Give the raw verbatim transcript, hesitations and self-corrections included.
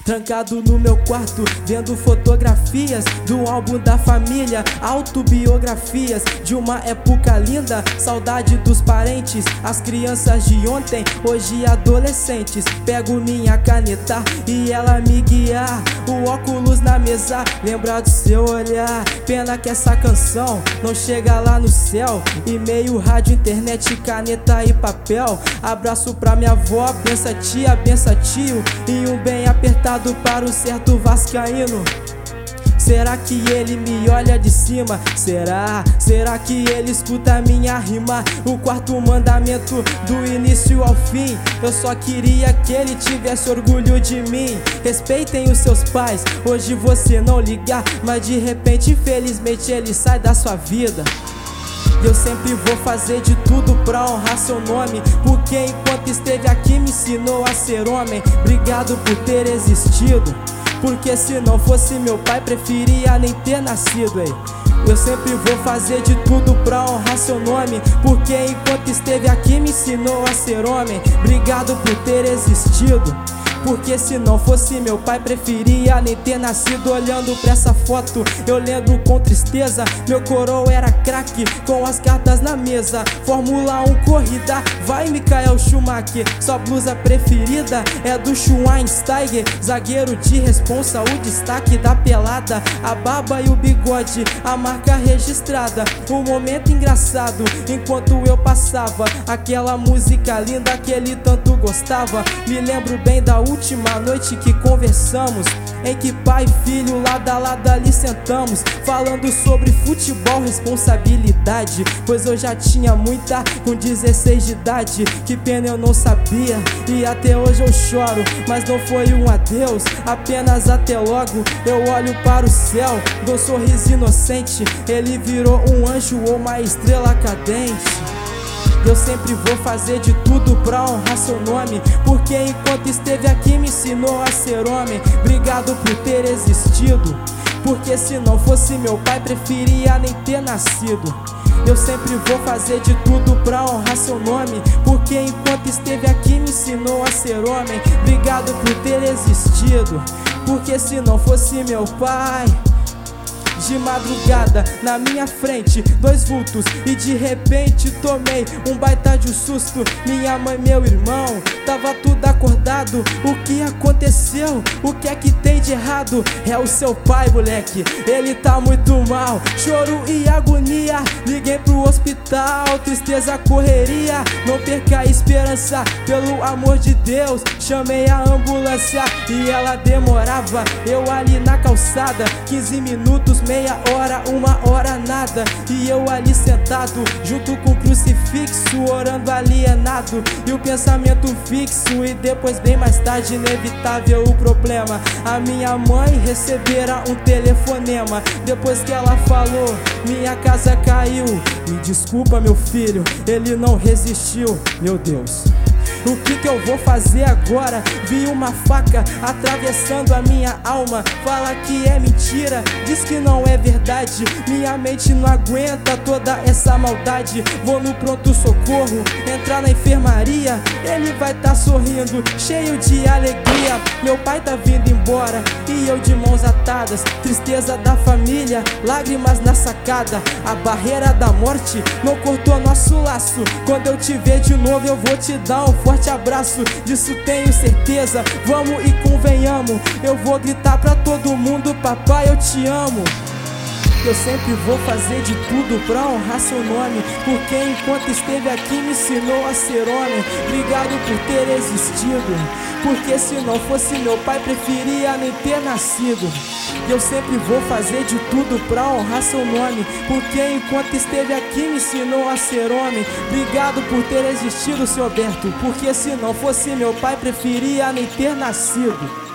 Trancado no meu quarto, vendo fotografias do álbum da família, autobiografias de uma época linda. Saudade dos parentes, as crianças de ontem, hoje adolescentes. Pego minha caneta e ela me guiar, o óculos na mesa, lembrar do seu olhar. Pena que essa canção não chega lá no céu. E-mail, rádio, internet, caneta e papel. Abraço pra minha avó, bença tia, bença tio, e um bem apertado para um certo vascaíno. Será que ele me olha de cima? Será? Será que ele escuta a minha rima? O quarto mandamento do início ao fim. Eu só queria que ele tivesse orgulho de mim. Respeitem os seus pais, hoje você não liga, mas de repente infelizmente ele sai da sua vida. Eu sempre vou fazer de tudo pra honrar seu nome, porque enquanto esteve aqui me ensinou a ser homem. Obrigado por ter existido, porque se não fosse meu pai preferia nem ter nascido, ei. Eu sempre vou fazer de tudo pra honrar seu nome, porque enquanto esteve aqui me ensinou a ser homem. Obrigado por ter existido, porque se não fosse meu pai preferia nem ter nascido. Olhando pra essa foto eu lembro com tristeza, meu coroa era craque com as cartas na mesa. Fórmula um corrida, vai Michael Schumacher. Sua blusa preferida é do Schweinsteiger. Zagueiro de responsa, o destaque da pelada. A barba e o bigode, a marca registrada. Um momento engraçado enquanto eu passava aquela música linda que ele tanto gostava. Me lembro bem da última noite que conversamos, em que pai e filho lado a lado ali sentamos, falando sobre futebol, responsabilidade, pois eu já tinha muita com dezesseis de idade. Que pena eu não sabia e até hoje eu choro, mas não foi um adeus, apenas até logo. Eu olho para o céu, dou um sorriso inocente, ele virou um anjo ou uma estrela cadente. Eu sempre vou fazer de tudo pra honrar seu nome, porque enquanto esteve aqui me ensinou a ser homem. Obrigado por ter existido, porque se não fosse meu pai preferia nem ter nascido. Eu sempre vou fazer de tudo pra honrar seu nome, porque enquanto esteve aqui me ensinou a ser homem. Obrigado por ter existido, porque se não fosse meu pai. De madrugada, na minha frente, dois vultos, e de repente tomei um baita de um susto. Minha mãe, meu irmão, tava tudo acordado. O que aconteceu? O que é que tem de errado? É o seu pai, moleque, ele tá muito mal. Choro e agonia, liguei pro hospital. Tristeza, correria, não perca a esperança, pelo amor de Deus. Chamei a ambulância e ela demorava. Eu ali na calçada, quinze minutos, meia hora, uma hora nada. E eu ali sentado, junto com o crucifixo, orando alienado, e o pensamento fixo. E depois bem mais tarde, inevitável o problema. A minha mãe recebera um telefonema. Depois que ela falou, minha casa caiu. Me desculpa meu filho, ele não resistiu. Meu Deus, o que que eu vou fazer agora? Vi uma faca atravessando a minha alma. Fala que é mentira, diz que não é verdade. Minha mente não aguenta toda essa maldade. Vou no pronto-socorro, entrar na enfermaria. Ele vai tá sorrindo, cheio de alegria. Meu pai tá vindo embora e eu de mãos atadas. Tristeza da família, lágrimas na sacada. A barreira da morte não cortou nosso laço. Quando eu te ver de novo eu vou te dar um forte abraço, disso tenho certeza. Vamos e convenhamos, eu vou gritar pra todo mundo: papai, eu te amo. Eu sempre vou fazer de tudo pra honrar seu nome, porque enquanto esteve aqui me ensinou a ser homem. Obrigado por ter existido, porque se não fosse meu pai preferia nem ter nascido. Eu sempre vou fazer de tudo pra honrar seu nome, porque enquanto esteve aqui me ensinou a ser homem. Obrigado por ter existido, seu Alberto, porque se não fosse meu pai preferia nem ter nascido.